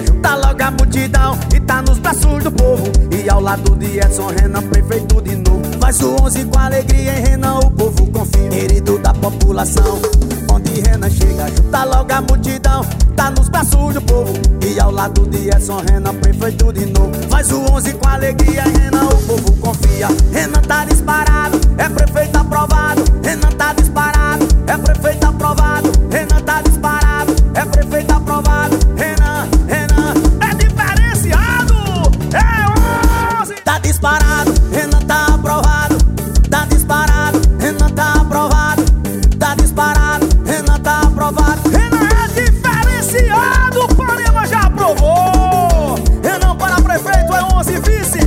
junta logo a multidão e tá nos braços do povo. E ao lado de Edson Renan, prefeito de novo. Faz o 11 com alegria em Renan, o povo confia. Querido da população, onde Renan chega, junta logo a multidão, tá nos braços do povo. E ao lado de Edson Renan, prefeito de novo. Faz o 11 com alegria em Renan, o povo confia. Renan tá disparado, é prefeito aprovado. Renan tá disparado, é prefeito aprovado. Renan tá disparado, é prefeito aprovado. Renan é diferenciado, é 11. Tá disparado, Renan tá aprovado. Tá disparado, Renan tá aprovado. Tá disparado, Renan tá aprovado. Renan é diferenciado, Panema já aprovou. Renan para prefeito é 11 vice.